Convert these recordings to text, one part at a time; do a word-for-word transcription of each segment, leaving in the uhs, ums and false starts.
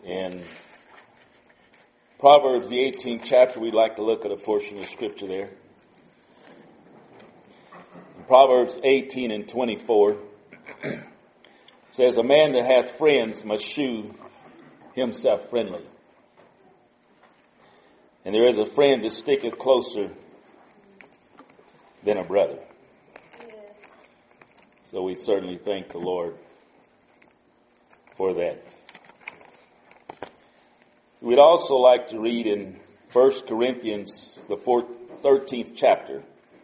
In Proverbs, the eighteenth chapter, we'd like to look at a portion of scripture there. In Proverbs eighteen and twenty-four, it says, "A man that hath friends must shew himself friendly. And there is a friend that sticketh closer than a brother." So we certainly thank the Lord for that. We'd also like to read in First Corinthians, the thirteenth chapter,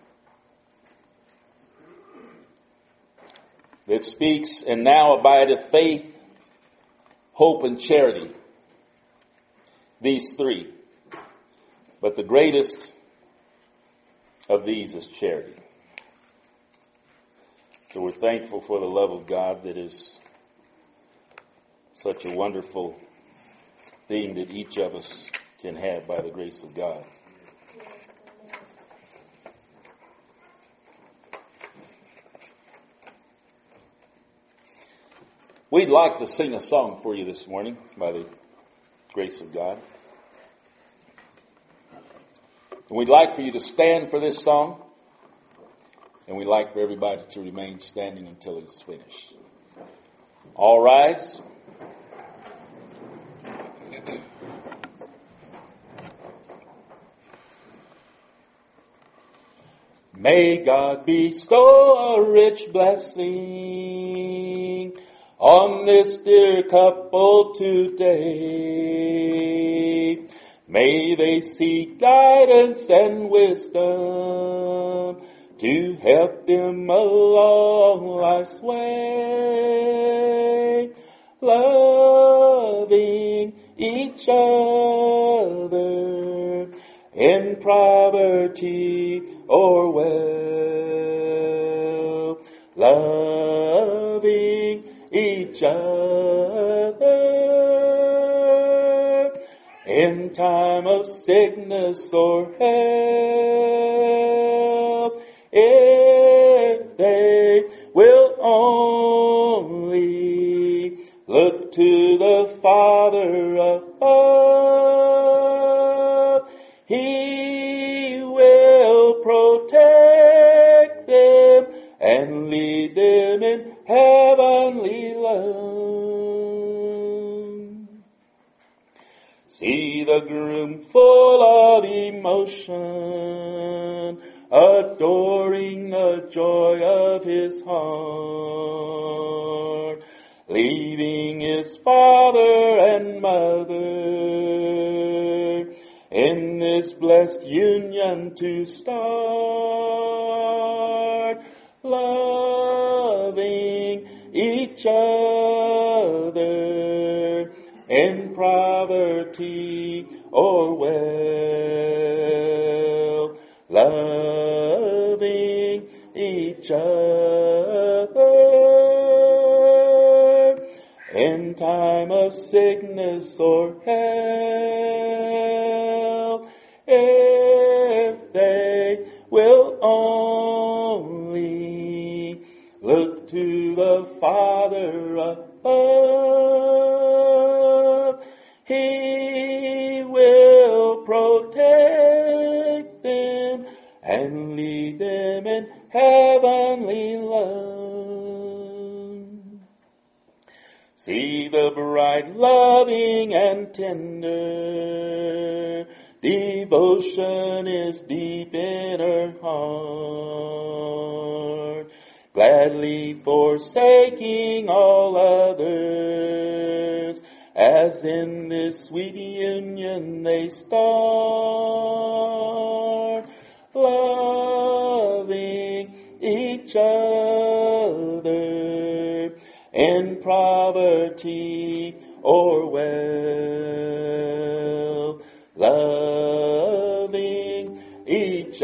that speaks, "And now abideth faith, hope, and charity, these three. But the greatest of these is charity." So we're thankful for the love of God that is such a wonderful thing that each of us can have by the grace of God. We'd like to sing a song for you this morning by the grace of God. And we'd like for you to stand for this song, and we'd like for everybody to remain standing until it's finished. All rise. May God bestow a rich blessing on this dear couple today. May they seek guidance and wisdom to help them along life's way, loving each other in poverty or wealth, loving each other in time of sickness or health, if they will only look to the Father above. He will protect them and lead them in heavenly love. See the groom full of emotion, adoring the joy of his heart, leaving his father and mother in this blessed union to start, loving each other in poverty or wealth, loving each other in time of sickness or health, if they will only look to the Father above. He will protect them and lead them in heavenly love. See the bright, loving, and tender devotion is deep in her heart, gladly forsaking all others, as in this sweet union they start, loving each other in poverty or wealth, loving each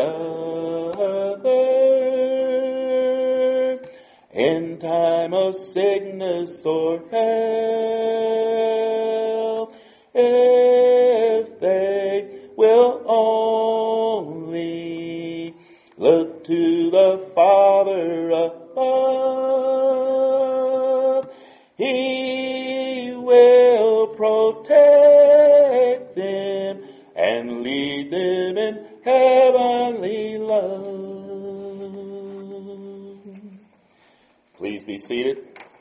other in time of sickness or health, if they will only look to the Father above. He will protect them and lead them in heavenly love. Please be seated.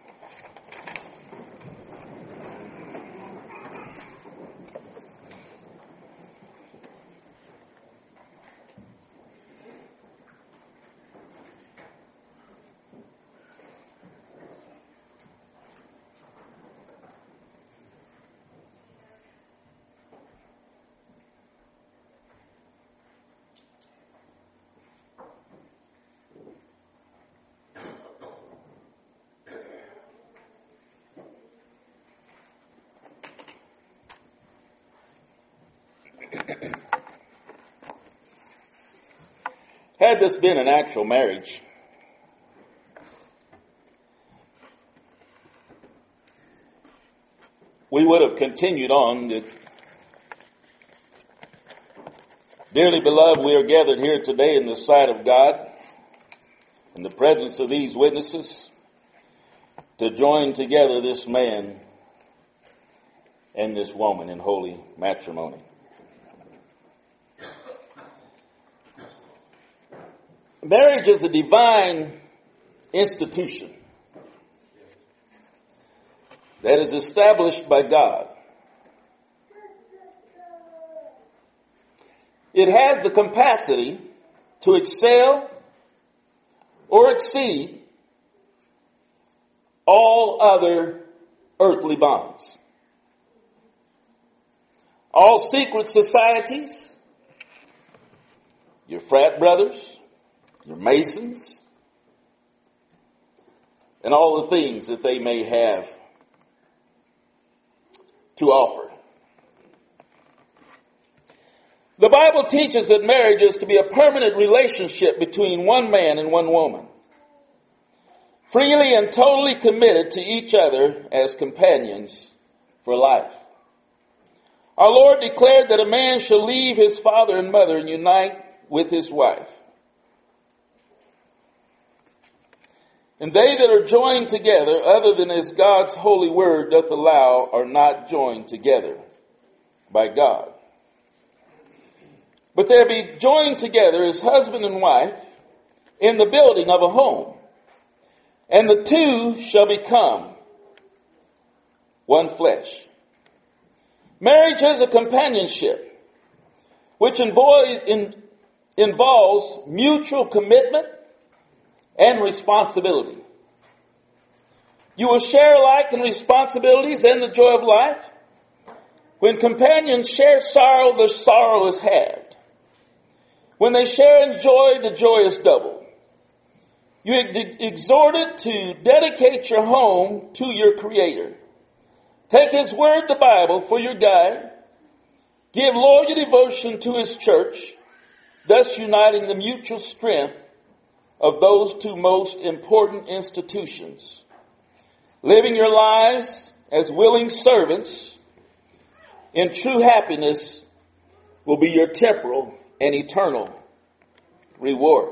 Had this been an actual marriage, we would have continued on. That, dearly beloved, we are gathered here today in the sight of God, in the presence of these witnesses, to join together this man and this woman in holy matrimony. Marriage is a divine institution that is established by God. It has the capacity to excel or exceed all other earthly bonds. All secret societies, your frat brothers, your Masons, and all the things that they may have to offer. The Bible teaches that marriage is to be a permanent relationship between one man and one woman, freely and totally committed to each other as companions for life. Our Lord declared that a man shall leave his father and mother and unite with his wife. And they that are joined together, other than as God's holy word doth allow, are not joined together by God. But they be joined together as husband and wife in the building of a home. And the two shall become one flesh. Marriage is a companionship which involves mutual commitment and responsibility. You will share alike in responsibilities and the joy of life. When companions share sorrow, the sorrow is halved. When they share in joy, the joy is doubled. You are exhorted to dedicate your home to your Creator. Take His Word, the Bible, for your guide. Give loyal devotion to His church, thus uniting the mutual strength of those two most important institutions. Living your lives as willing servants in true happiness will be your temporal and eternal reward.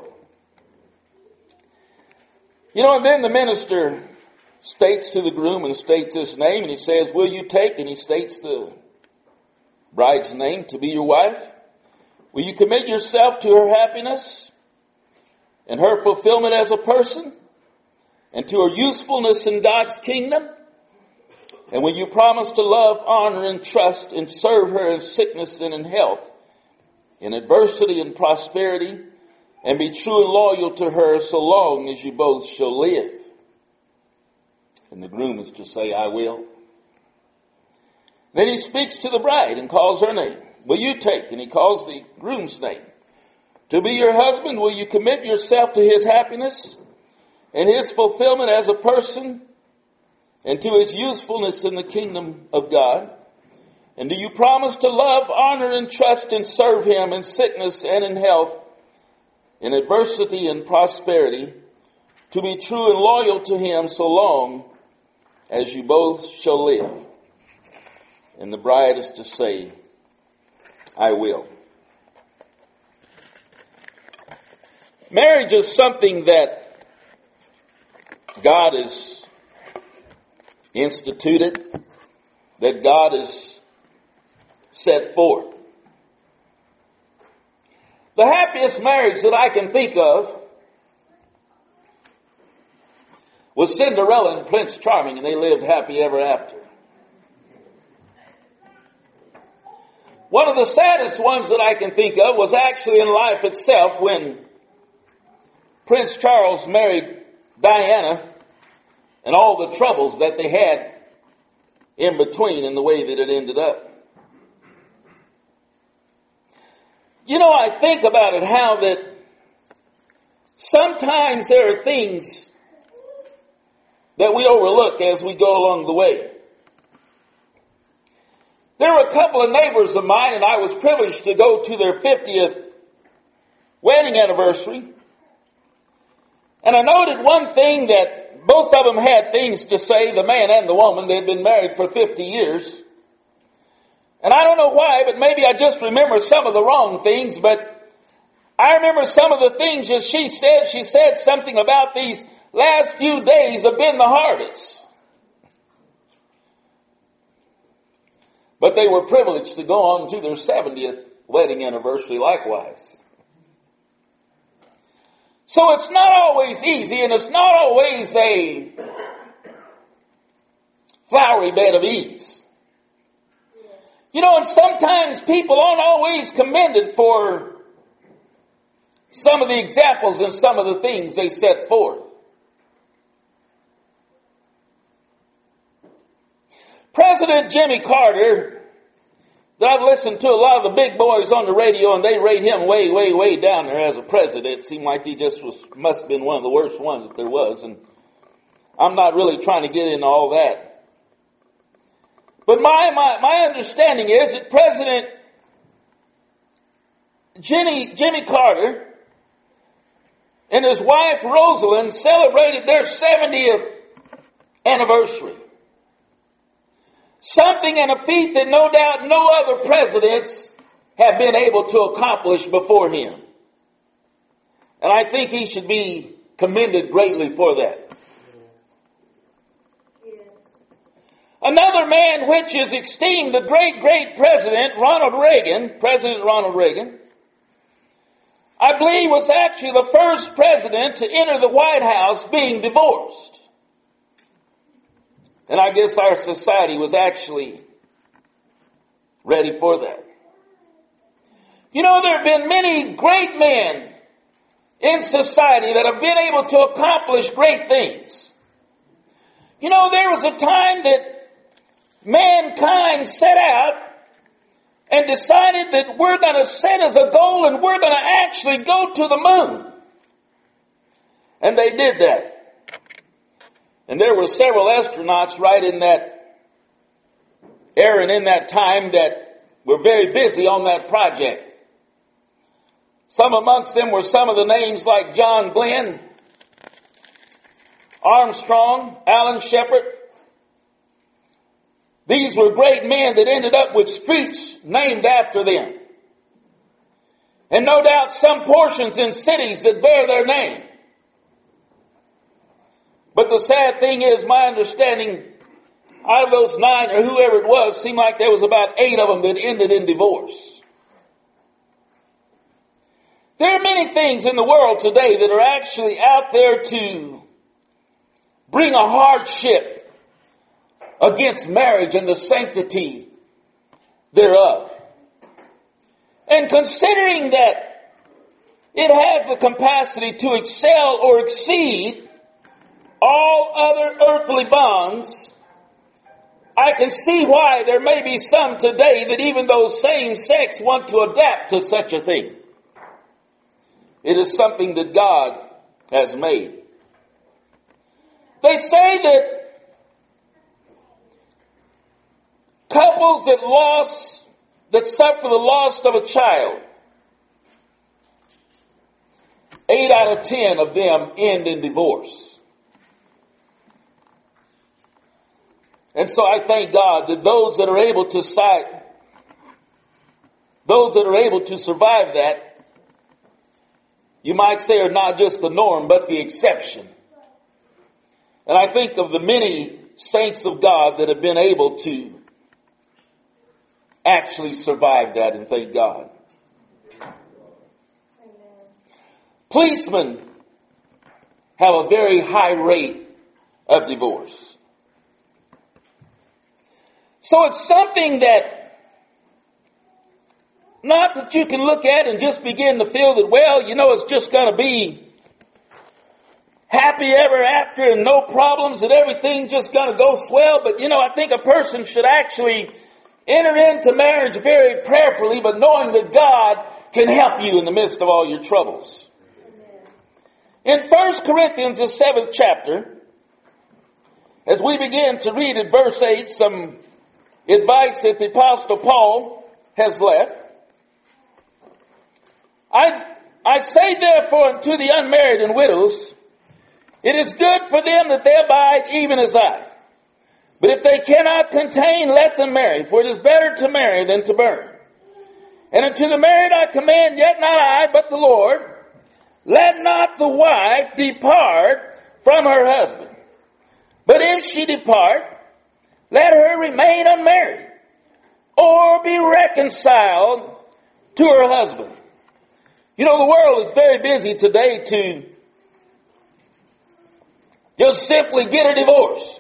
You know, and then the minister states to the groom and states his name, and he says, will you take, and he states the bride's name, to be your wife? Will you commit yourself to her happiness and her fulfillment as a person, and to her usefulness in God's kingdom? And will you promise to love, honor, and trust, and serve her in sickness and in health, in adversity and prosperity, and be true and loyal to her so long as you both shall live? And the groom is to say, I will. Then he speaks to the bride and calls her name. Will you take? And he calls the groom's name. To be your husband, will you commit yourself to his happiness and his fulfillment as a person, and to his usefulness in the kingdom of God? And do you promise to love, honor, and trust and serve him in sickness and in health, in adversity and prosperity, to be true and loyal to him so long as you both shall live? And the bride is to say, I will. Marriage is something that God has instituted, that God has set forth. The happiest marriage that I can think of was Cinderella and Prince Charming, and they lived happy ever after. One of the saddest ones that I can think of was actually in life itself when Prince Charles married Diana and all the troubles that they had in between and the way that it ended up. You know, I think about it how that sometimes there are things that we overlook as we go along the way. There were a couple of neighbors of mine, and I was privileged to go to their fiftieth wedding anniversary. And I noted one thing, that both of them had things to say, the man and the woman. They had been married for fifty years. And I don't know why, but maybe I just remember some of the wrong things, but I remember some of the things that she said. She said something about these last few days have been the hardest. But they were privileged to go on to their seventieth wedding anniversary likewise. So it's not always easy, and it's not always a flowery bed of ease. You know, and sometimes people aren't always commended for some of the examples and some of the things they set forth. President Jimmy Carter, that I've listened to a lot of the big boys on the radio, and they rate him way, way, way down there as a president. It seemed like he just was, must have been one of the worst ones that there was, and I'm not really trying to get into all that. But my, my, my understanding is that President Jimmy, Jimmy Carter and his wife Rosalind celebrated their seventieth anniversary. Something and a feat that no doubt no other presidents have been able to accomplish before him. And I think he should be commended greatly for that. Another man which is esteemed, the great, great president, Ronald Reagan, President Ronald Reagan, I believe was actually the first president to enter the White House being divorced. And I guess our society was actually ready for that. You know, there have been many great men in society that have been able to accomplish great things. You know, there was a time that mankind set out and decided that we're going to set as a goal and we're going to actually go to the moon. And they did that. And there were several astronauts right in that era and in that time that were very busy on that project. Some amongst them were some of the names like John Glenn, Armstrong, Alan Shepard. These were great men that ended up with streets named after them. And no doubt some portions in cities that bear their name. But the sad thing is, my understanding, out of those nine or whoever it was, seemed like there was about eight of them that ended in divorce. There are many things in the world today that are actually out there to bring a hardship against marriage and the sanctity thereof. And considering that it has the capacity to excel or exceed all other earthly bonds, I can see why there may be some today that even those same sex want to adapt to such a thing. It is something that God has made. They say that couples that lost, that suffer the loss of a child, eight out of ten of them end in divorce. And so I thank God that those that are able to sight, those that are able to survive that, you might say are not just the norm, but the exception. And I think of the many saints of God that have been able to actually survived that, and thank God. Policemen have a very high rate of divorce. So it's something that, not that you can look at and just begin to feel that, well, you know, it's just going to be happy ever after and no problems and everything's just going to go swell. But, you know, I think a person should actually enter into marriage very prayerfully, but knowing that God can help you in the midst of all your troubles. In First Corinthians, the seventh chapter, as we begin to read at verse eight, some advice that the Apostle Paul has left. I, I say therefore unto the unmarried and widows, it is good for them that they abide even as I. But if they cannot contain, let them marry, for it is better to marry than to burn. And unto the married I command, yet not I, but the Lord, let not the wife depart from her husband. But if she depart, let her remain unmarried, or be reconciled to her husband. You know, the world is very busy today to just simply get a divorce.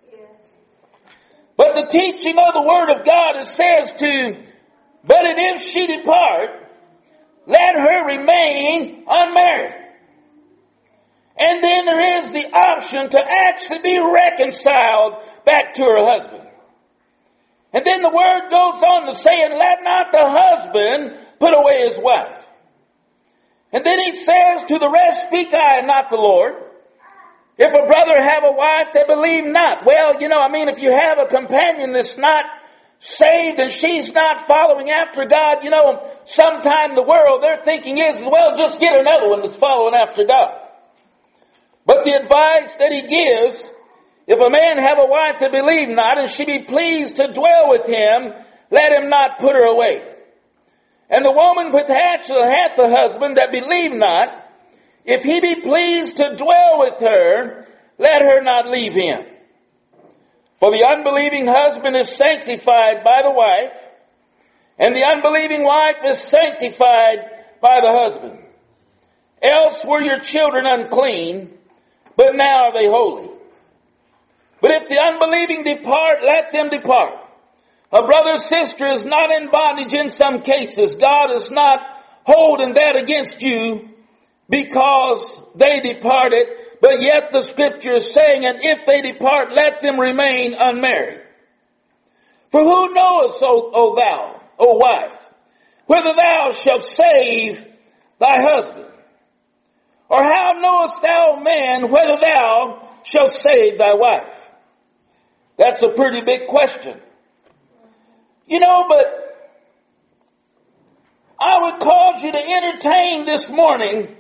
But the teaching of the Word of God, it says to, but if she depart, let her remain unmarried. And then there is the option to actually be reconciled back to her husband. And then the Word goes on to say, and let not the husband put away his wife. And then he says, to the rest speak I, and not the Lord. If a brother have a wife that believe not. Well, you know, I mean, if you have a companion that's not saved and she's not following after God, you know, sometime the world, their thinking is, well, just get another one that's following after God. But the advice that he gives, if a man have a wife that believe not, and she be pleased to dwell with him, let him not put her away. And the woman which hath a husband that believe not, if he be pleased to dwell with her, let her not leave him. For the unbelieving husband is sanctified by the wife, and the unbelieving wife is sanctified by the husband. Else were your children unclean, but now are they holy. But if the unbelieving depart, let them depart. A brother or sister is not in bondage in some cases. God is not holding that against you, because they departed, but yet the scripture is saying, and if they depart, let them remain unmarried. For who knoweth, O, o thou, O wife, whether thou shalt save thy husband? Or how knowest thou, man, whether thou shalt save thy wife? That's a pretty big question. You know, but I would cause you to entertain this morning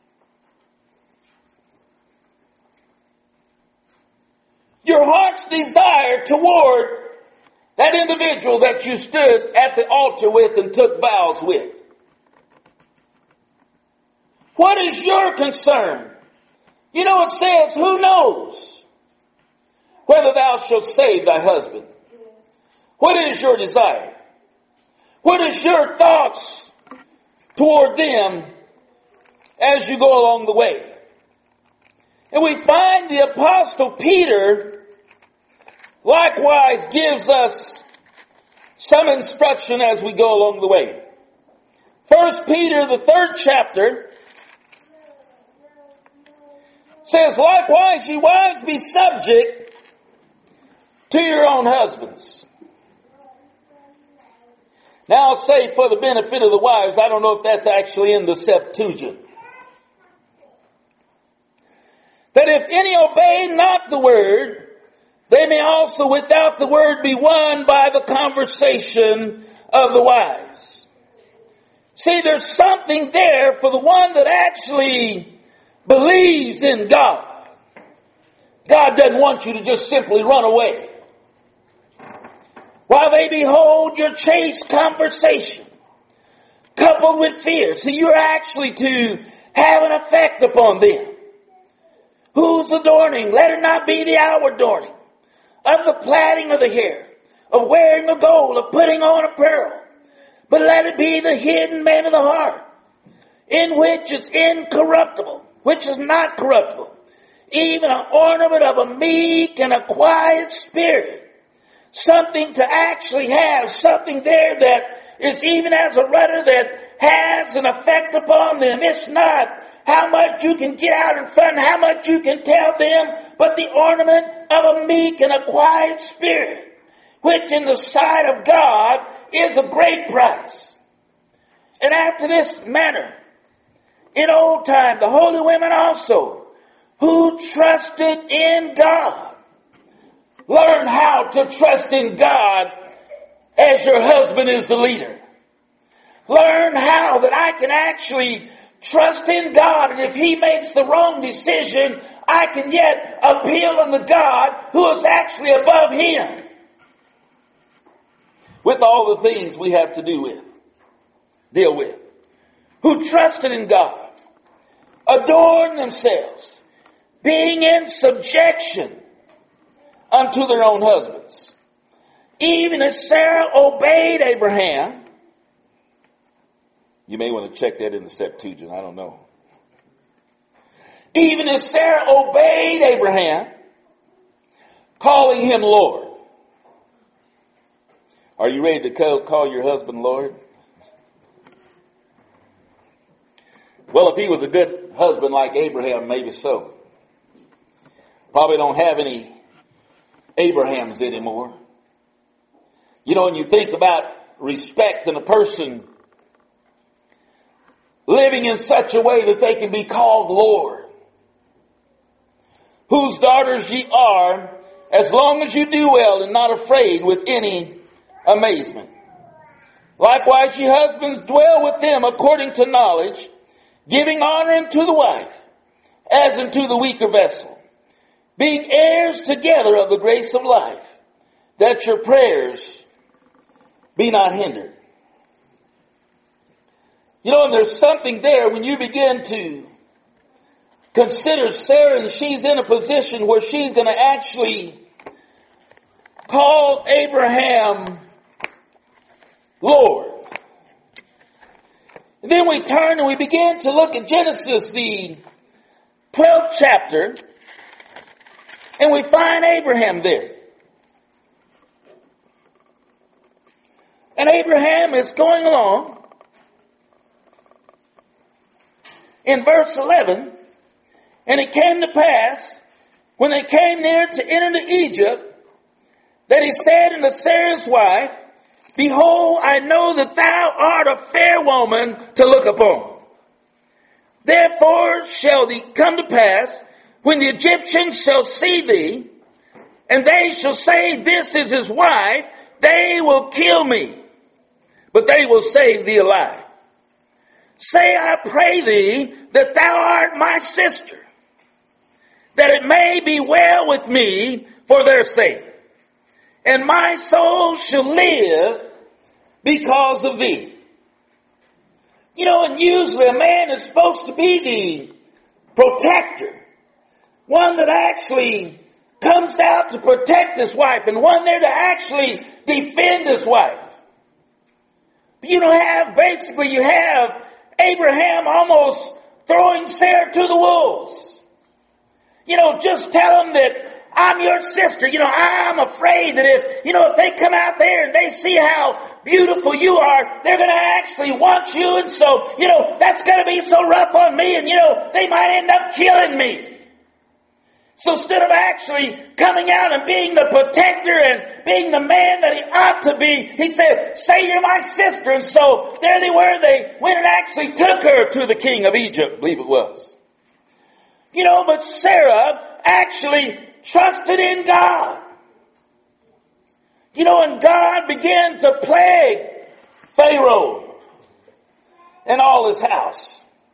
your heart's desire toward that individual that you stood at the altar with and took vows with. What is your concern? You know, it says, who knows whether thou shalt save thy husband? What is your desire? What is your thoughts toward them as you go along the way? And we find the Apostle Peter likewise gives us some instruction as we go along the way. First Peter, the third chapter, says, likewise, ye wives, be subject to your own husbands. Now I'll say for the benefit of the wives, I don't know if that's actually in the Septuagint, that if any obey not the word, they may also without the word be won by the conversation of the wives. See, there's something there for the one that actually believes in God. God doesn't want you to just simply run away while they behold your chaste conversation coupled with fear. See, you're actually to have an effect upon them. Whose adorning? Let it not be the outward adorning of the plaiting of the hair, of wearing a gold, of putting on apparel, but let it be the hidden man of the heart, in which is incorruptible, which is not corruptible, even an ornament of a meek and a quiet spirit. Something to actually have, something there that is even as a rudder that has an effect upon them. It's not how much you can get out in front, how much you can tell them, but the ornament of a meek and a quiet spirit, which in the sight of God is a great price. And after this manner, in old time, the holy women also, who trusted in God, learn how to trust in God as your husband is the leader. Learn how that I can actually trust in God, and if he makes the wrong decision, I can yet appeal unto God who is actually above him. With all the things we have to do with, deal with. Who trusted in God, adorned themselves, being in subjection unto their own husbands. Even as Sarah obeyed Abraham. You may want to check that in the Septuagint, I don't know. Even as Sarah obeyed Abraham, calling him Lord. Are you ready to call, call your husband Lord? Well, if he was a good husband like Abraham, maybe so. Probably don't have any Abrahams anymore. You know, when you think about respect in a person living in such a way that they can be called Lord, whose daughters ye are, as long as you do well and not afraid with any amazement. Likewise, ye husbands, dwell with them according to knowledge, giving honor unto the wife, as unto the weaker vessel, being heirs together of the grace of life, that your prayers be not hindered. You know, and there's something there when you begin to consider Sarah, and she's in a position where she's going to actually call Abraham Lord. And then we turn and we begin to look at Genesis, the twelfth chapter, and we find Abraham there. And Abraham is going along. In verse eleven, and it came to pass, when they came near to enter into Egypt, that he said unto Sarah's wife, Behold, I know that thou art a fair woman to look upon. Therefore shall thee come to pass, when the Egyptians shall see thee, and they shall say, This is his wife, they will kill me, but they will save thee alive. Say, I pray thee, that thou art my sister, that it may be well with me for their sake, and my soul shall live because of thee. You know, and usually a man is supposed to be the protector, one that actually comes out to protect his wife, and one there to actually defend his wife. But you don't have, basically you have Abraham almost throwing Sarah to the wolves. You know, just tell them that I'm your sister. You know, I'm afraid that if, you know, if they come out there and they see how beautiful you are, they're going to actually want you. And so, you know, that's going to be so rough on me. And, you know, they might end up killing me. So instead of actually coming out and being the protector and being the man that he ought to be, he said, say you're my sister. And so there they were. They went and actually took her to the king of Egypt, I believe it was. You know, but Sarah actually trusted in God. You know, and God began to plague Pharaoh and all his house.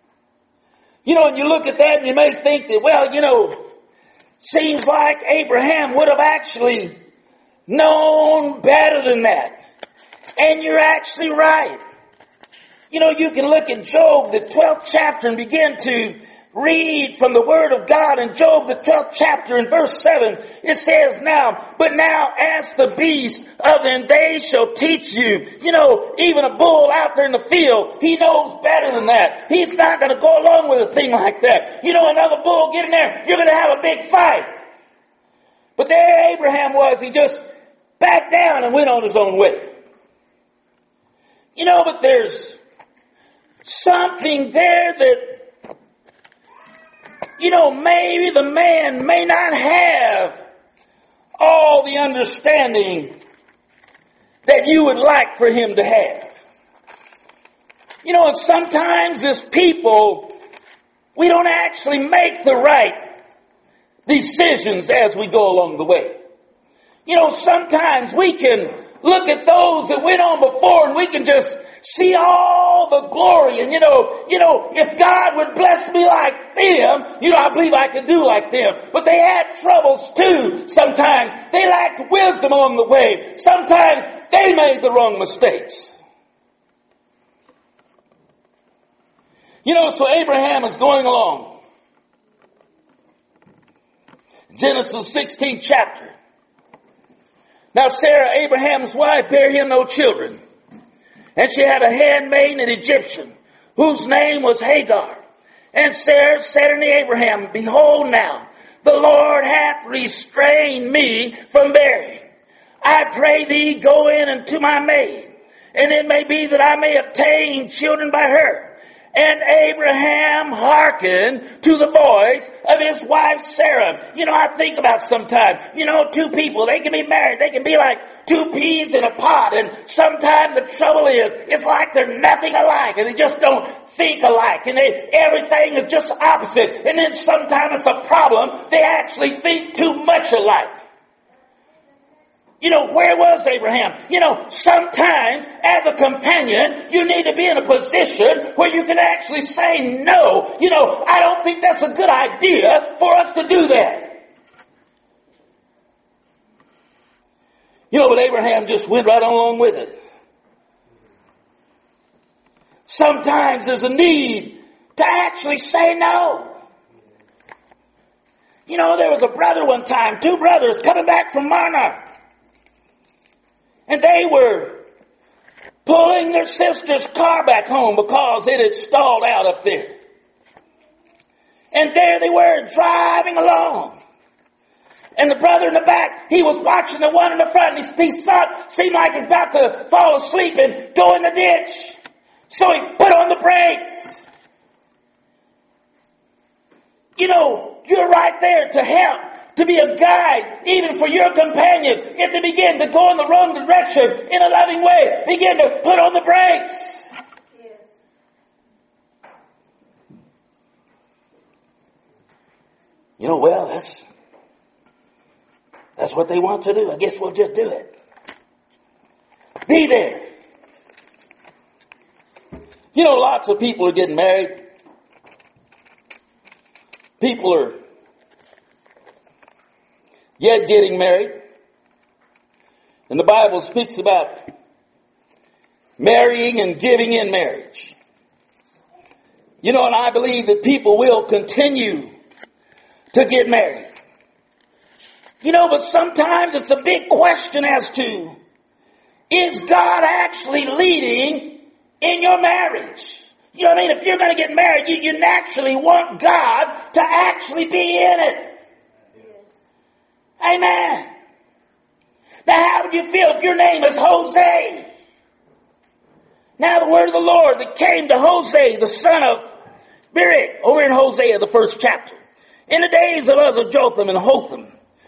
You know, and you look at that and you may think that, well, you know, seems like Abraham would have actually known better than that. And you're actually right. You know, you can look at Job, the twelfth chapter, and begin to read from the Word of God in Job, the twelfth chapter, in verse seven, it says now, but now ask the beast of them, they shall teach you. You know, even a bull out there in the field, he knows better than that. He's not going to go along with a thing like that. You know, another bull get in there, you're going to have a big fight. But there Abraham was, he just backed down and went on his own way. You know, but there's something there that, you know, maybe the man may not have all the understanding that you would like for him to have. You know, and sometimes as people, we don't actually make the right decisions as we go along the way. You know, sometimes we can look at those that went on before and we can just see all the glory. And you know, you know, if God would bless me like them, you know, I believe I could do like them. But they had troubles too sometimes. They lacked wisdom along the way. Sometimes they made the wrong mistakes. You know, so Abraham is going along. Genesis sixteenth chapter. Now Sarah, Abraham's wife, bare him no children. And she had a handmaid, an Egyptian, whose name was Hagar. And Sarah said unto Abraham, behold now, the Lord hath restrained me from bearing. I pray thee, go in unto my maid, and it may be that I may obtain children by her. And Abraham hearkened to the voice of his wife Sarah. You know, I think about sometimes, you know, two people, they can be married. They can be like two peas in a pod. And sometimes the trouble is, it's like they're nothing alike. And they just don't think alike. And they, everything is just opposite. And then sometimes it's a problem. They actually think too much alike. You know, where was Abraham? You know, sometimes as a companion, you need to be in a position where you can actually say no. You know, I don't think that's a good idea for us to do that. You know, but Abraham just went right along with it. Sometimes there's a need to actually say no. You know, there was a brother one time, two brothers coming back from Monarch. And they were pulling their sister's car back home because it had stalled out up there. And there they were driving along. And the brother in the back, he was watching the one in the front. And he, he thought, seemed like he's about to fall asleep and go in the ditch. So he put on the brakes. You know, you're right there to help. To be a guide, even for your companion. If they begin to go in the wrong direction, in a loving way, begin to put on the brakes. Yes. You know, well, that's, that's what they want to do. I guess we'll just do it. Be there. You know, lots of people are getting married. People are yet getting married. And the Bible speaks about marrying and giving in marriage. You know, and I believe that people will continue to get married. You know, but sometimes it's a big question as to, is God actually leading in your marriage? You know what I mean? If you're going to get married, you, you naturally want God to actually be in it. Amen. Now how would you feel if your name is Jose? Now the word of the Lord that came to Jose, the son of Berit, over in Hosea, the first chapter. In the days of Uzziah, Jotham, and Hotham,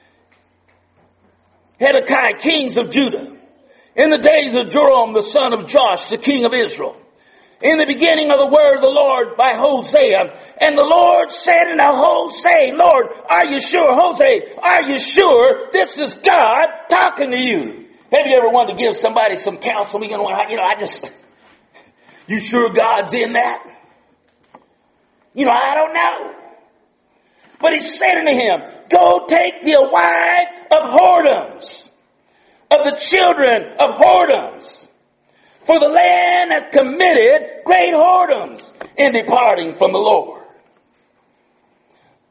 Hezekiah, kings of Judah. In the days of Joram, the son of Joash, the king of Israel. In the beginning of the word of the Lord by Hosea. And the Lord said unto Hosea, Lord, are you sure? Hosea, are you sure this is God talking to you? Have you ever wanted to give somebody some counsel? You know, I, you know, I just, you sure God's in that? You know, I don't know. But he said unto him, go take thee a wife of whoredoms, of the children of whoredoms. For the land hath committed great whoredoms in departing from the Lord.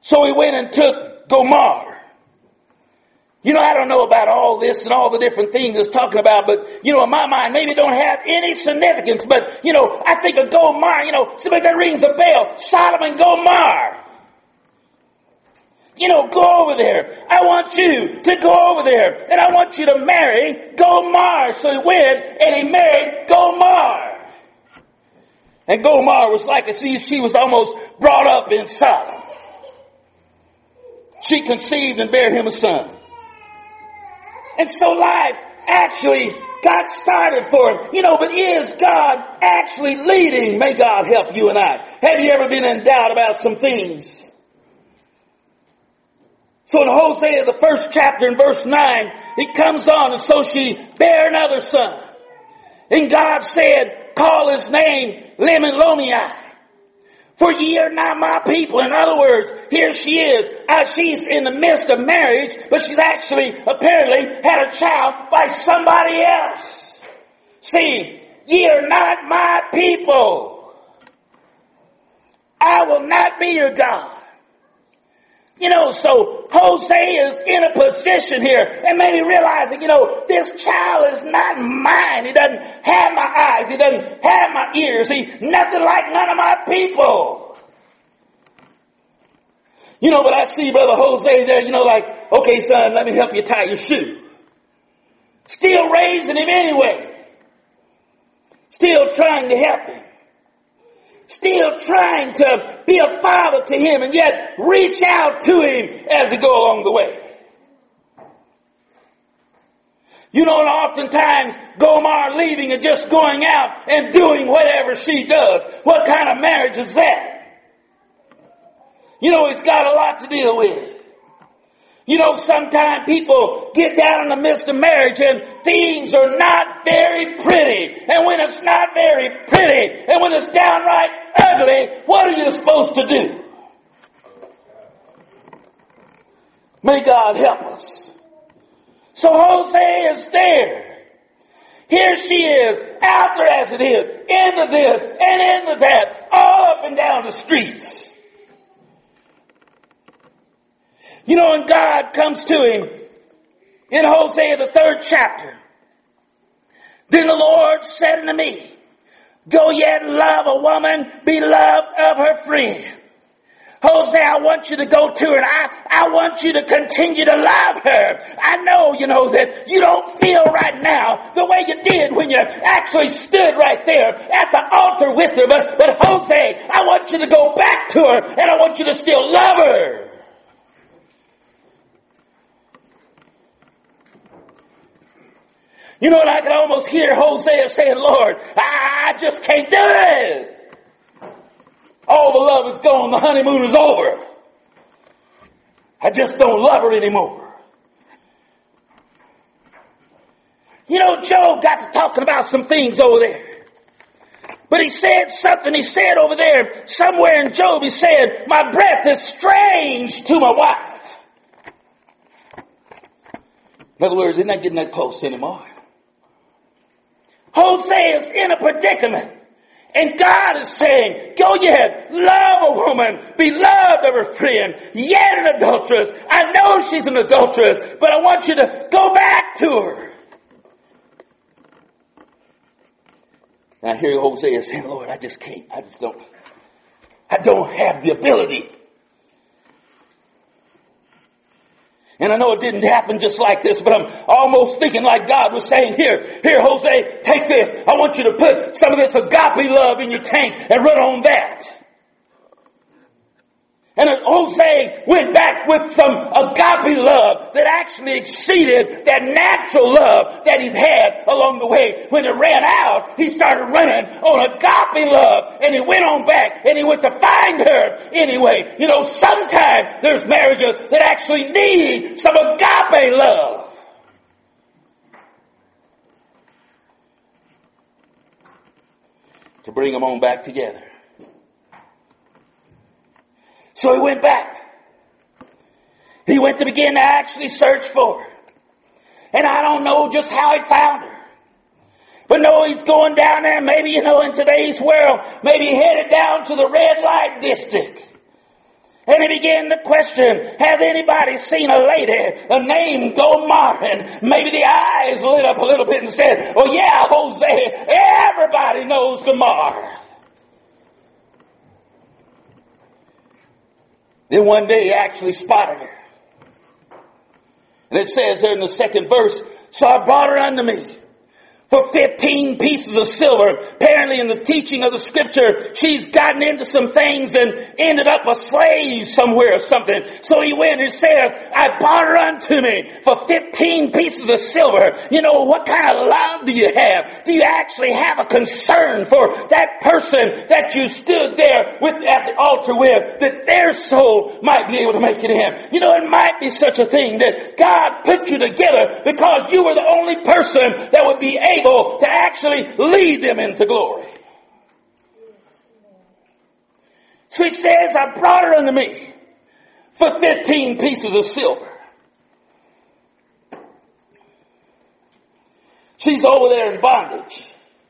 So he went and took Gomer. You know, I don't know about all this and all the different things it's talking about, but, you know, in my mind, maybe it don't have any significance. But, you know, I think of Gomer, you know, somebody that rings a bell. Sodom and Gomer. You know, go over there. I want you to go over there. And I want you to marry Gomer. So he went and he married Gomer. And Gomer was like, a, she, she was almost brought up in Sodom. She conceived and bare him a son. And so life actually got started for him. You know, but is God actually leading? May God help you and I. Have you ever been in doubt about some things? So in Hosea, the first chapter in verse nine, it comes on, and so she bare another son. And God said, call his name Lemon-Lomei. For ye are not my people. In other words, here she is. Uh, she's in the midst of marriage, but she's actually apparently had a child by somebody else. See, ye are not my people. I will not be your God. You know, so Hosea is in a position here and maybe realizing, you know, this child is not mine. He doesn't have my eyes. He doesn't have my ears. He's nothing like none of my people. You know, but I see Brother Hosea there, you know, like, okay, son, let me help you tie your shoe. Still raising him anyway. Still trying to help him. Still trying to be a father to him and yet reach out to him as he go along the way. You know, and oftentimes Gomer leaving and just going out and doing whatever she does. What kind of marriage is that? You know, it's got a lot to deal with. You know, sometimes people get down in the midst of marriage and things are not very pretty. And when it's not very pretty and when it's downright ugly, what are you supposed to do? May God help us. So Hosea is there. Here she is, out there as it is, into this and into that, all up and down the streets. You know, and God comes to him in Hosea, the third chapter. Then the Lord said unto me, go yet love a woman, be loved of her friend. Hosea, I want you to go to her and I, I want you to continue to love her. I know, you know, that you don't feel right now the way you did when you actually stood right there at the altar with her. But, but Hosea, I want you to go back to her and I want you to still love her. You know what? I can almost hear Hosea saying, Lord, I, I just can't do it. All the love is gone. The honeymoon is over. I just don't love her anymore. You know, Job got to talking about some things over there. But he said something. He said over there, somewhere in Job, he said, my breath is strange to my wife. In other words, they're not getting that close anymore. Hosea is in a predicament. And God is saying, go yet, love a woman, be loved of her friend, yet an adulteress. I know she's an adulteress, but I want you to go back to her. And I hear Hosea saying, Lord, I just can't. I just don't. I don't have the ability. And I know it didn't happen just like this, but I'm almost thinking like God was saying, here, here, Hosea, take this. I want you to put some of this agape love in your tank and run on that. And Hosea went back with some agape love that actually exceeded that natural love that he had along the way. When it ran out, he started running on agape love. And he went on back and he went to find her anyway. You know, sometimes there's marriages that actually need some agape love. To bring them on back together. So he went back. He went to begin to actually search for her. And I don't know just how he found her. But no, he's going down there, maybe, you know, in today's world, maybe headed down to the red light district. And he began to question, have anybody seen a lady named Gomorrah? And maybe the eyes lit up a little bit and said, oh yeah, Hosea, everybody knows Gomorrah. Then one day he actually spotted her. And it says there in the second verse, so I brought her unto me for fifteen pieces of silver. Apparently in the teaching of the scripture, she's gotten into some things and ended up a slave somewhere or something. So he went and says, I bought her unto me for fifteen pieces of silver. You know, what kind of love do you have? Do you actually have a concern for that person that you stood there with at the altar with, that their soul might be able to make it in? You know, it might be such a thing that God put you together because you were the only person that would be able able to actually lead them into glory. So he says, I brought her unto me for fifteen pieces of silver. She's over there in bondage.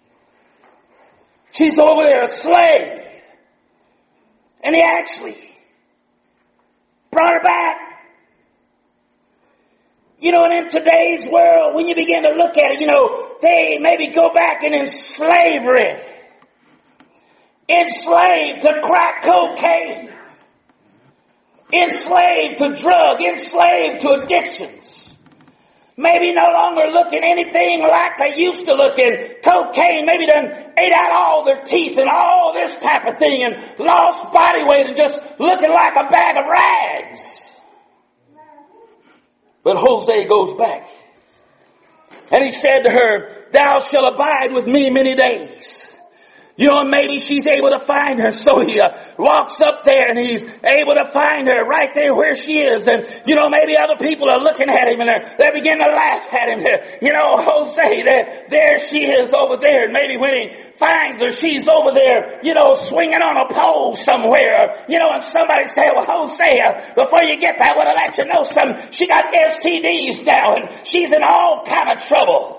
She's over there a slave. And he actually brought her back. You know, and in today's world, when you begin to look at it, you know, they maybe go back and in slavery, enslaved to crack cocaine, enslaved to drug, enslaved to addictions. Maybe no longer looking anything like they used to look in. Cocaine maybe done ate out all their teeth and all this type of thing and lost body weight and just looking like a bag of rags. But Hosea goes back. And he said to her, thou shalt abide with me many days. You know, maybe she's able to find her. So he uh, walks up there and he's able to find her right there where she is. And, you know, maybe other people are looking at him and they're, they begin to laugh at him. You know, Hosea, there, there she is over there. And maybe when he finds her, she's over there, you know, swinging on a pole somewhere. You know, and somebody say, well, Hosea, before you get that, I want to let you know something. She got S T Ds now and she's in all kind of trouble.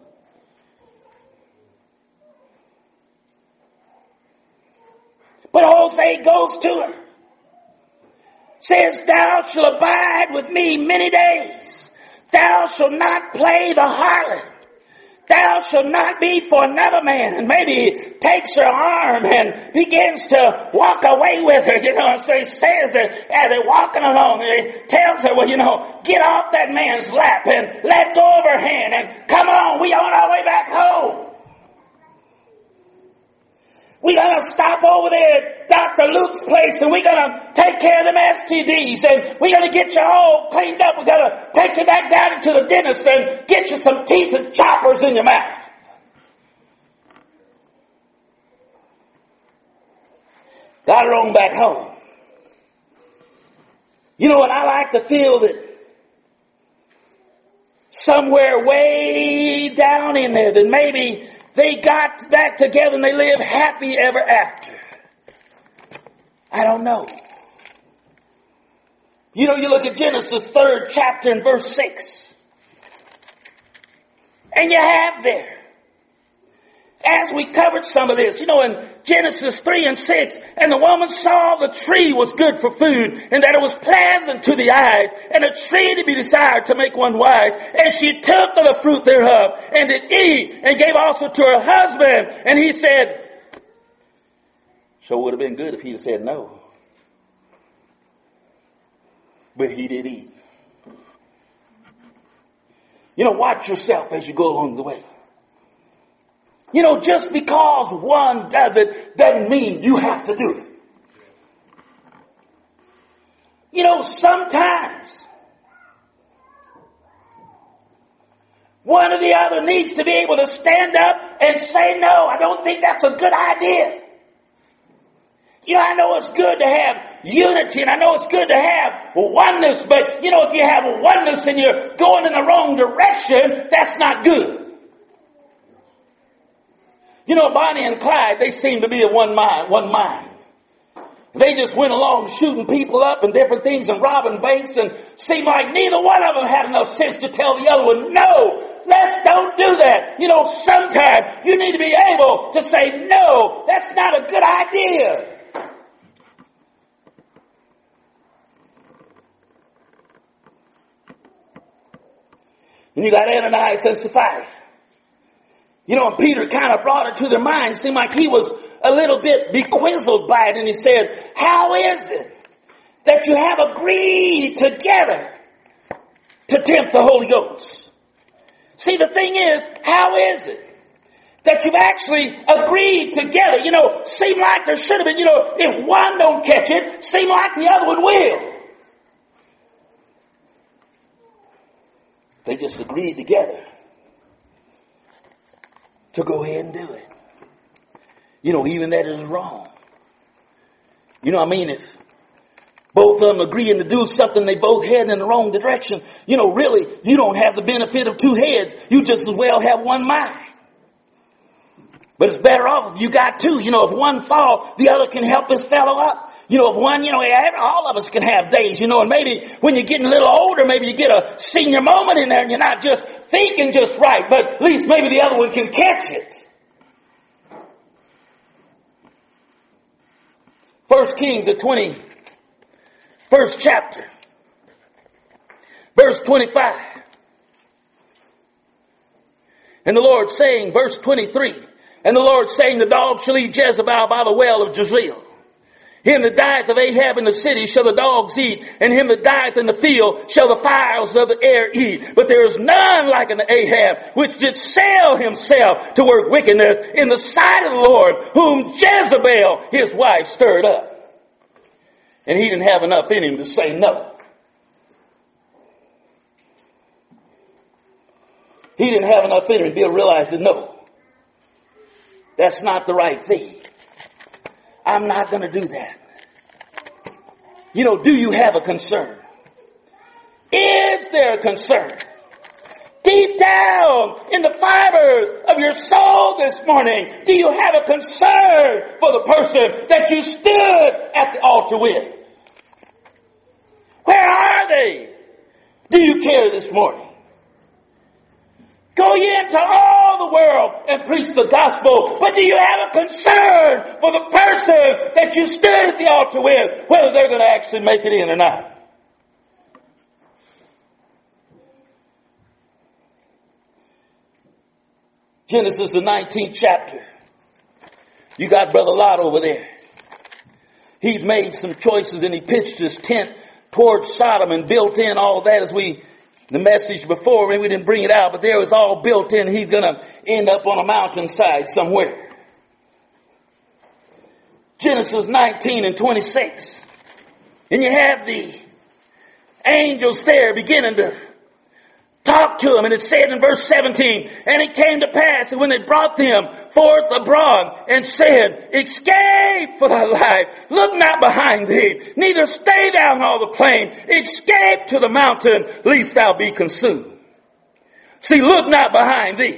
But Hosea goes to her. Says, thou shalt abide with me many days. Thou shalt not play the harlot. Thou shalt not be for another man. And maybe he takes her arm and begins to walk away with her, you know, and so he says that as they're walking along, and he tells her, well, you know, get off that man's lap and let go of her hand and come on, we on our way back home. We're going to stop over there at Doctor Luke's place and we're going to take care of them S T Ds and we're going to get you all cleaned up. We're going to take you back down into the dentist and get you some teeth and choppers in your mouth. Got her on back home. You know what? I like to feel that somewhere way down in there that maybe they got back together and they lived happy ever after. I don't know. You know, you look at Genesis third chapter and verse six. And you have there, as we covered some of this, you know, in Genesis three and six, and the woman saw the tree was good for food, and that it was pleasant to the eyes, and a tree to be desired to make one wise. And she took of the fruit thereof, and did eat, and gave also to her husband. And he said, so it would have been good if he'd have said no. But he did eat. You know, watch yourself as you go along the way. You know, just because one does it doesn't mean you have to do it. You know, sometimes one or the other needs to be able to stand up and say, no, I don't think that's a good idea. You know, I know it's good to have unity and I know it's good to have oneness, but you know, if you have oneness and you're going in the wrong direction, that's not good. You know, Bonnie and Clyde, they seem to be of one mind, one mind. They just went along shooting people up and different things and robbing banks and seemed like neither one of them had enough sense to tell the other one, no, let's don't do that. You know, sometimes you need to be able to say, no, that's not a good idea. And you got Ananias and Sapphira. You know, and Peter kind of brought it to their mind. It seemed like he was a little bit bequizzled by it. And he said, how is it that you have agreed together to tempt the Holy Ghost? See, the thing is, how is it that you've actually agreed together? You know, seem like there should have been, you know, if one don't catch it, seem like the other one will. They just agreed together to go ahead and do it. You know, even that is wrong. You know what I mean? If both of them agreeing to do something, they both head in the wrong direction, you know, really, you don't have the benefit of two heads. You just as well have one mind. But it's better off if you got two. You know, if one fall, the other can help this fellow up. You know, if one, you know, all of us can have days, you know, and maybe when you're getting a little older, maybe you get a senior moment in there and you're not just thinking just right, but at least maybe the other one can catch it. First Kings, the twenty-first chapter, verse twenty-five. And the Lord saying, verse twenty-three, and the Lord saying, the dog shall eat Jezebel by the well of Jezreel. Him that dieth of Ahab in the city shall the dogs eat, and him that dieth in the field shall the fowls of the air eat. But there is none like unto Ahab, which did sell himself to work wickedness in the sight of the Lord, whom Jezebel his wife stirred up. And he didn't have enough in him to say no. He didn't have enough in him to be able to realize that no, that's not the right thing. I'm not going to do that. You know, do you have a concern? Is there a concern? Deep down in the fibers of your soul this morning, do you have a concern for the person that you stood at the altar with? Where are they? Do you care this morning? Go ye into all the world and preach the gospel. But do you have a concern for the person that you stood at the altar with, whether they're going to actually make it in or not? Genesis, the nineteenth chapter. You got Brother Lot over there. He's made some choices and he pitched his tent towards Sodom and built in all that as we... The message before, maybe we didn't bring it out, but there was all built in. He's going to end up on a mountainside somewhere. Genesis nineteen and twenty-six. And you have the angels there beginning to talk to him. And it said in verse seventeen, and it came to pass that when they brought them forth abroad and said, escape for thy life, look not behind thee, neither stay thou on all the plain, escape to the mountain, lest thou be consumed. See, look not behind thee.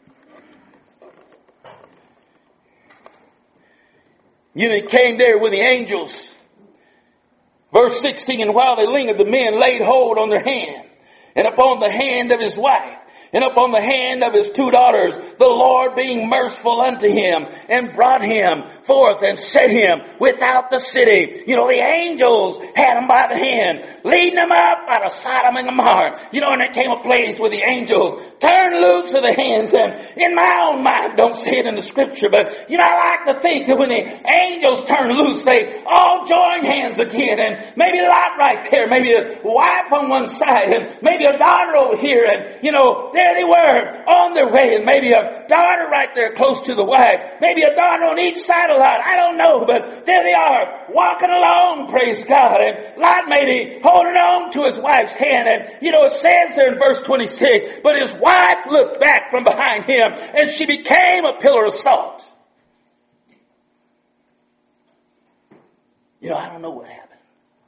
You know, it came there with the angels. Verse sixteen, and while they lingered, the men laid hold on their hand, and upon the hand of his wife, and upon the hand of his two daughters, the Lord being merciful unto him, and brought him forth and set him without the city. You know, the angels had him by the hand, leading him up out of Sodom and Gomorrah. You know, and there came a place where the angels turned loose of the hands. And in my own mind, don't see it in the scripture, but, you know, I like to think that when the angels turned loose, they all joined hands again. And maybe Lot right there, maybe a wife on one side, and maybe a daughter over here. And, you know, there they were on their way, and maybe a daughter right there close to the wife, maybe a daughter on each side of Lot. I don't know, but there they are walking along, praise God. And Lot maybe holding on to his wife's hand. And, you know, it says there in verse twenty-six, but his wife looked back from behind him, and she became a pillar of salt. You know, I don't know what happened,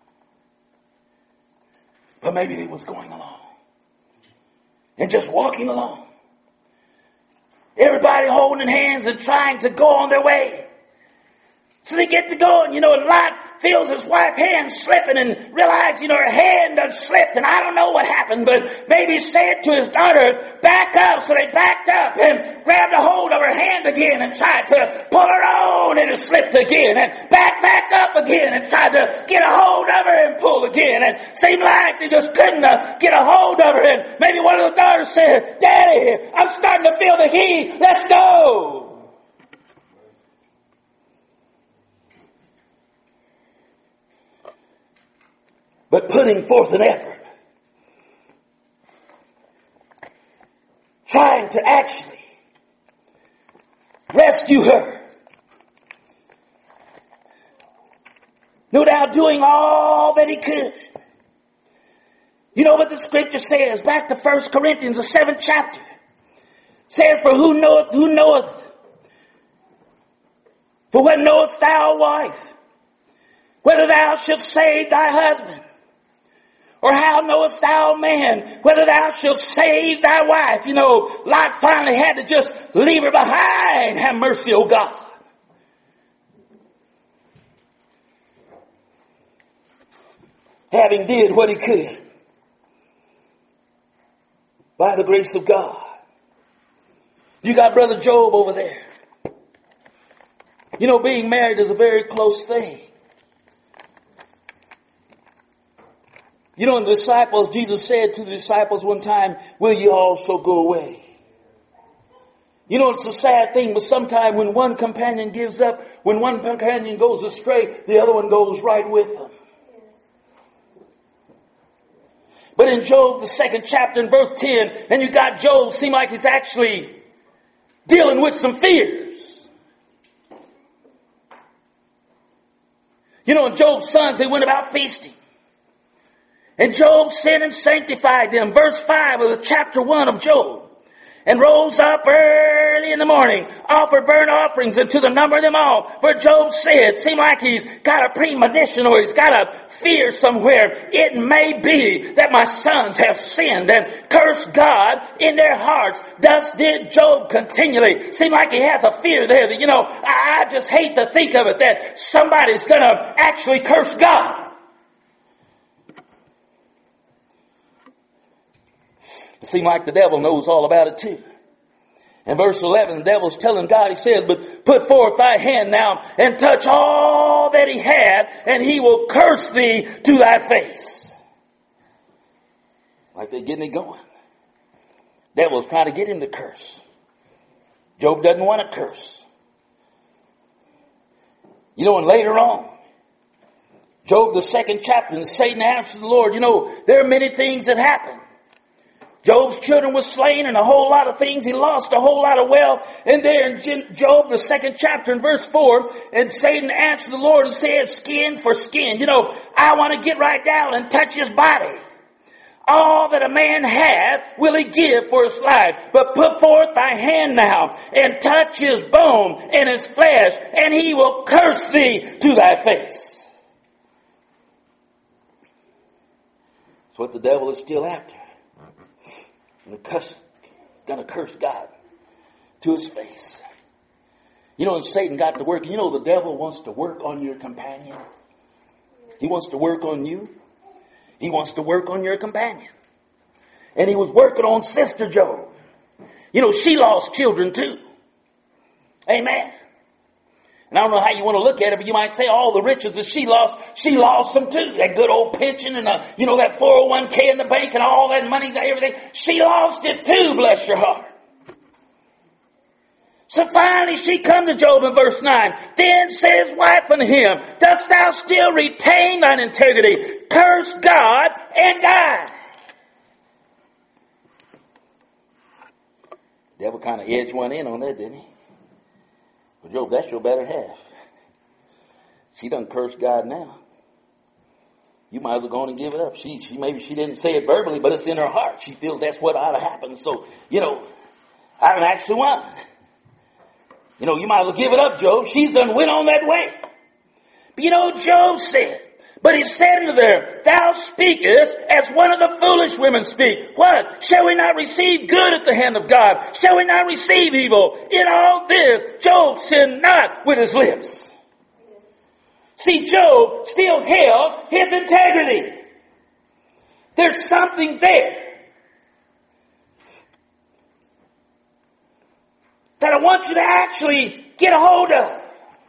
but maybe he was going along and just walking along. Everybody holding hands and trying to go on their way. So they get to go, and you know, Lot feels his wife's hand slipping and realizes, you know, her hand done slipped and I don't know what happened, but maybe said to his daughters, back up. So they backed up and grabbed a hold of her hand again and tried to pull her on, and it slipped again, and back, back up again and tried to get a hold of her and pull again, and seemed like they just couldn't uh, get a hold of her. And maybe one of the daughters said, Daddy, I'm starting to feel the heat. Let's go. But putting forth an effort, trying to actually rescue her, no doubt doing all that he could. You know what the scripture says, back to First Corinthians, the seventh chapter, says, for who knoweth, who knoweth, for what knowest thou, wife, whether thou shalt save thy husband? Or how knowest thou, man, whether thou shalt save thy wife? You know, Lot finally had to just leave her behind. Have mercy, O God. Having did what he could by the grace of God. You got Brother Job over there. You know, being married is a very close thing. You know, the disciples, Jesus said to the disciples one time, will you also go away? You know, it's a sad thing, but sometimes when one companion gives up, when one companion goes astray, the other one goes right with them. But in Job, the second chapter, in verse ten, and you got Job, seem like he's actually dealing with some fears. You know, Job's sons, they went about feasting. And Job sinned and sanctified them. Verse five of the chapter one of Job. And rose up early in the morning, offered burnt offerings, and to the number of them all. For Job said, seem like he's got a premonition or he's got a fear somewhere. It may be that my sons have sinned and cursed God in their hearts. Thus did Job continually. Seem like he has a fear there that, you know, I, I just hate to think of it, that somebody's going to actually curse God. It seemed like the devil knows all about it too. In verse eleven, the devil's telling God, he says, but put forth thy hand now and touch all that he had, and he will curse thee to thy face. Like they're getting it going. Devil's trying to get him to curse. Job doesn't want to curse. You know, and later on, Job, the second chapter, and Satan answered the Lord. You know, there are many things that happen. Job's children were slain and a whole lot of things. He lost a whole lot of wealth. And there in Job, the second chapter in verse four, and Satan answered the Lord and said, skin for skin. You know, I want to get right down and touch his body. All that a man hath will he give for his life. But put forth thy hand now and touch his bone and his flesh, and he will curse thee to thy face. That's what the devil is still after. Going to curse God to his face. You know, and Satan got to work. You know, the devil wants to work on your companion. He wants to work on you. He wants to work on your companion. And he was working on Sister Job. You know, she lost children too. Amen. And I don't know how you want to look at it, but you might say all the riches that she lost, she lost them too. That good old pension and, uh, you know, that four oh one k in the bank and all that money, everything. She lost it too, bless your heart. So finally she come to Job in verse nine. Then said his wife unto him, dost thou still retain thine integrity? Curse God and die. The devil kind of edged one in on that, didn't he? Well, Job, that's your better half. She done cursed God now. You might as well go on and give it up. She, she maybe she didn't say it verbally, but it's in her heart. She feels that's what ought to happen. So, you know, I don't actually want. You know, you might as well give it up, Job. She's done went on that way. But you know, Job said, but he said unto her, thou speakest as one of the foolish women speak. What? Shall we not receive good at the hand of God? Shall we not receive evil? In all this, Job sinned not with his lips. See, Job still held his integrity. There's something there that I want you to actually get a hold of.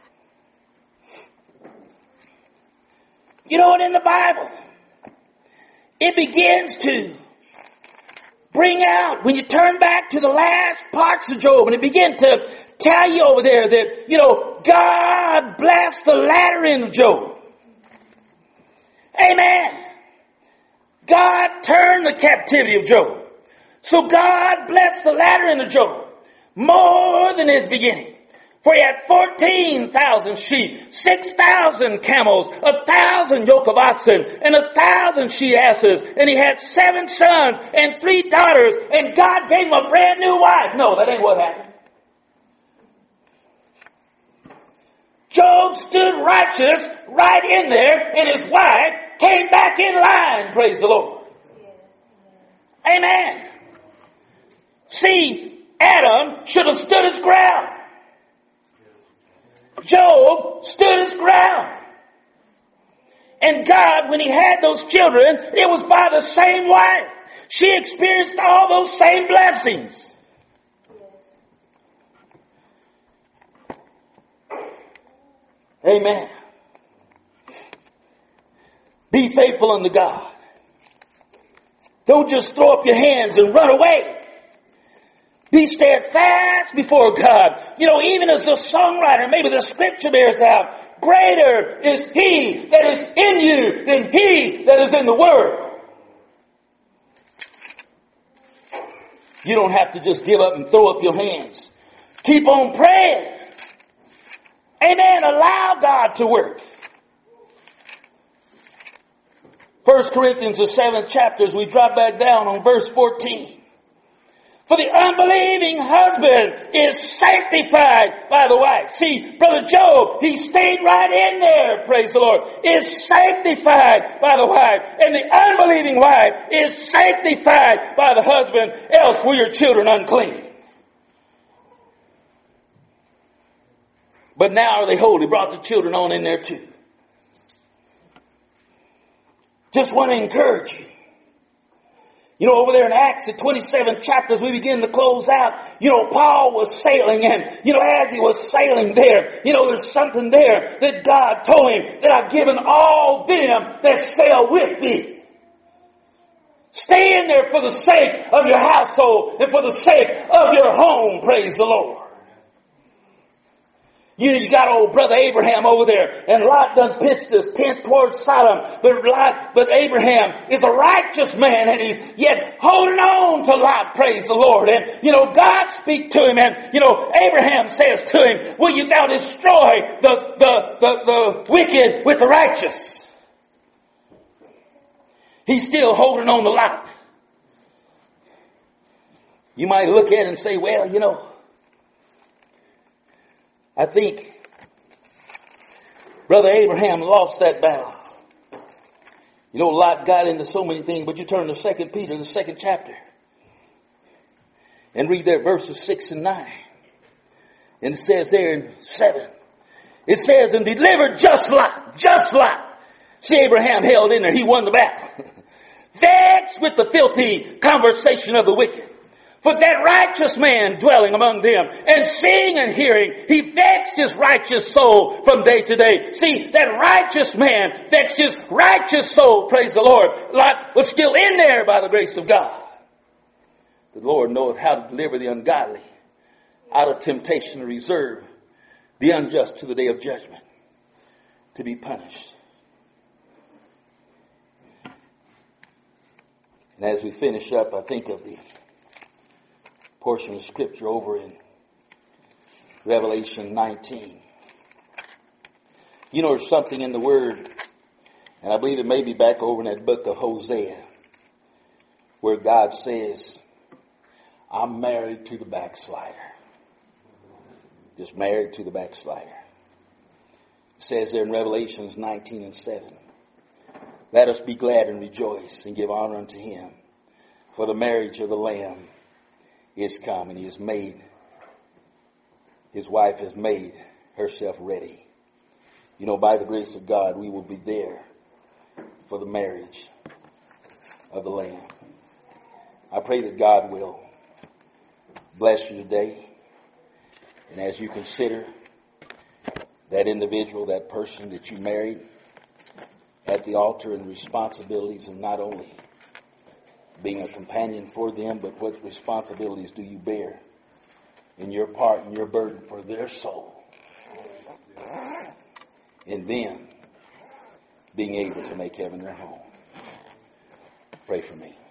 You know what, in the Bible, it begins to bring out, when you turn back to the last parts of Job, and it begins to tell you over there that, you know, God blessed the latter end of Job. Amen. God turned the captivity of Job. So God blessed the latter end of Job more than his beginning. For he had fourteen thousand sheep, six thousand camels, a thousand yoke of oxen, and a thousand she asses. And he had seven sons and three daughters, and God gave him a brand new wife. No, that ain't what happened. Job stood righteous right in there, and his wife came back in line, praise the Lord. Amen. See, Adam should have stood his ground. Job stood his ground. And God, when he had those children, it was by the same wife. She experienced all those same blessings. Amen. Be faithful unto God. Don't just throw up your hands and run away. Be steadfast before God. You know, even as a songwriter, maybe the scripture bears out, greater is he that is in you than he that is in the world. You don't have to just give up and throw up your hands. Keep on praying. Amen. Allow God to work. First Corinthians, the seventh chapter, as we drop back down on verse fourteen. For the unbelieving husband is sanctified by the wife. See, Brother Job, he stayed right in there, praise the Lord, is sanctified by the wife. And the unbelieving wife is sanctified by the husband, else were your children unclean. But now are they holy? Brought the children on in there too. Just want to encourage you. You know, over there in Acts, the twenty-seventh chapter, as we begin to close out, you know, Paul was sailing, and, you know, as he was sailing there, you know, there's something there that God told him, that I've given all them that sail with thee. Stay in there for the sake of your household and for the sake of your home, praise the Lord. You, you got old brother Abraham over there, and Lot done pitched his tent towards Sodom. But Lot, but Abraham is a righteous man, and he's yet holding on to Lot, praise the Lord. And, you know, God speak to him, and, you know, Abraham says to him, will you thou destroy the, the, the, the wicked with the righteous? He's still holding on to Lot. You might look at it and say, well, you know, I think Brother Abraham lost that battle. You know, Lot got into so many things, but you turn to Second Peter, the second chapter, and read there verses six and nine. And it says there in seven, it says, and delivered just Lot, just Lot. See, Abraham held in there. He won the battle. Vexed with the filthy conversation of the wicked. For that righteous man dwelling among them, and seeing and hearing, he vexed his righteous soul from day to day. See, that righteous man vexed his righteous soul, praise the Lord. Lot was still in there by the grace of God. The Lord knoweth how to deliver the ungodly out of temptation, to reserve the unjust to the day of judgment, to be punished. And as we finish up, I think of the portion of scripture over in Revelation nineteen. You know, there's something in the word, and I believe it may be back over in that book of Hosea, where God says, I'm married to the backslider. Just married to the backslider. It says there in Revelations nineteen and seven, let us be glad and rejoice and give honor unto him, for the marriage of the Lamb is come, and he has made, his wife has made herself ready. you know, by the grace of God, we will be there for the marriage of the Lamb. I pray that God will bless you today. And as you consider that individual, that person that you married at the altar, and the responsibilities of not only being a companion for them, but what responsibilities do you bear in your part and your burden for their soul, in them being able to make heaven their home. Pray for me.